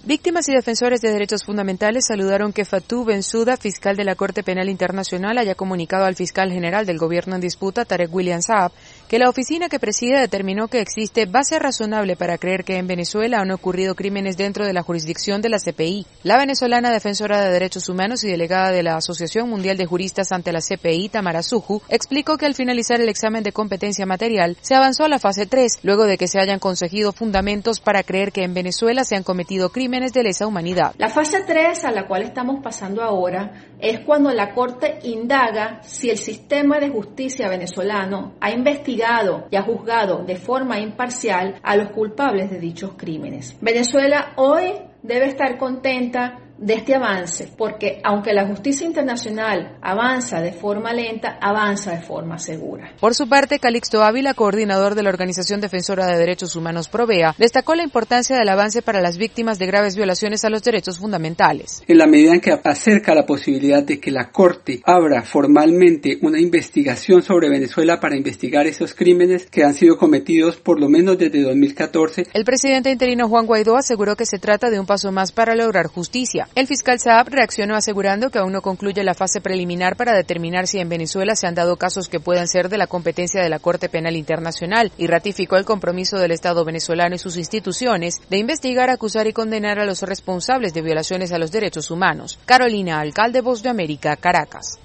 Víctimas y defensores de derechos fundamentales saludaron que Fatou Bensouda, fiscal de la Corte Penal Internacional, haya comunicado al fiscal general del gobierno en disputa, Tarek William Saab, que la oficina que preside determinó que existe base razonable para creer que en Venezuela han ocurrido crímenes dentro de la jurisdicción de la CPI. La venezolana defensora de derechos humanos y delegada de la Asociación Mundial de Juristas ante la CPI, Tamara Suju, explicó que al finalizar el examen de competencia material, se avanzó a la fase 3, luego de que se hayan conseguido fundamentos para creer que en Venezuela se han cometido crímenes de lesa humanidad. La fase 3 a la cual estamos pasando ahora es cuando la Corte indaga si el sistema de justicia venezolano ha investigado y ha juzgado de forma imparcial a los culpables de dichos crímenes. Venezuela hoy debe estar contenta de este avance, porque aunque la justicia internacional avanza de forma lenta, avanza de forma segura. Por su parte, Calixto Ávila, coordinador de la Organización Defensora de Derechos Humanos Provea, destacó la importancia del avance para las víctimas de graves violaciones a los derechos fundamentales. En la medida en que acerca la posibilidad de que la Corte abra formalmente una investigación sobre Venezuela para investigar esos crímenes que han sido cometidos por lo menos desde 2014. El presidente interino Juan Guaidó aseguró que se trata de un paso más para lograr justicia. El fiscal Saab reaccionó asegurando que aún no concluye la fase preliminar para determinar si en Venezuela se han dado casos que puedan ser de la competencia de la Corte Penal Internacional y ratificó el compromiso del Estado venezolano y sus instituciones de investigar, acusar y condenar a los responsables de violaciones a los derechos humanos. Carolina Alcalde, Voz de América, Caracas.